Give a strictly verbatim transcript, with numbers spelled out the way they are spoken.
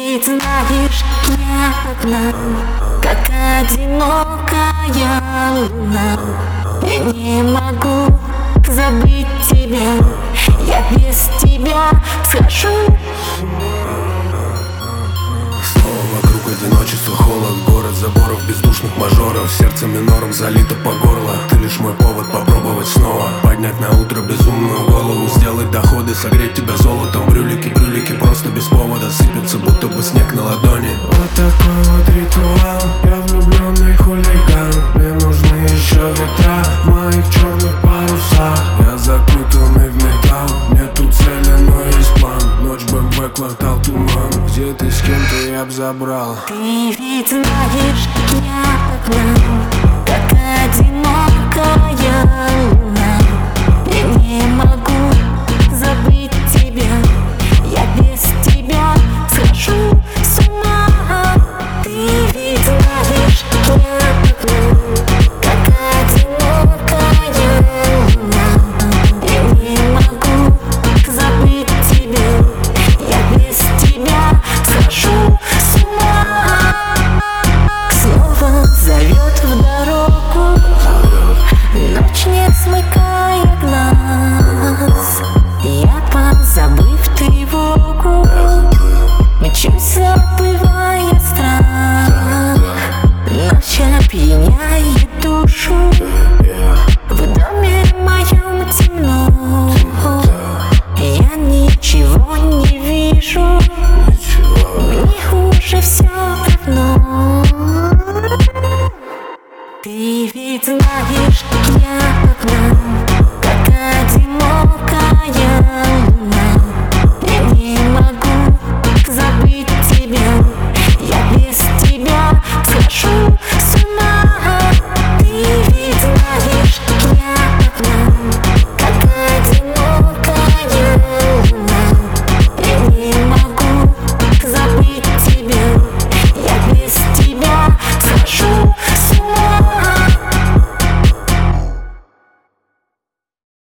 ведь знаешь, я одна, как одинокая луна. Я не могу забыть тебя, я без тебя схожу. Снова вокруг одиночество, холод, город заборов, бездушных мажоров. Сердце минором залито по горло. Ты лишь мой повод попробовать снова поднять на утро безумную голову, сделать доходы, согреть тебя золотом. Брюлики, брюлики просто без повода сыпятся, будто бы снег на ладони. Вот такой вот ритуал, я влюбленный хулиган. Мне нужны еще ветра в моих черных парусах. Я закутанный в металл, нету цели, но есть план. Ночь, БМВ, квартал, туман. Где ты, с кем-то я б забрал. Ты ведь знаешь, я одна,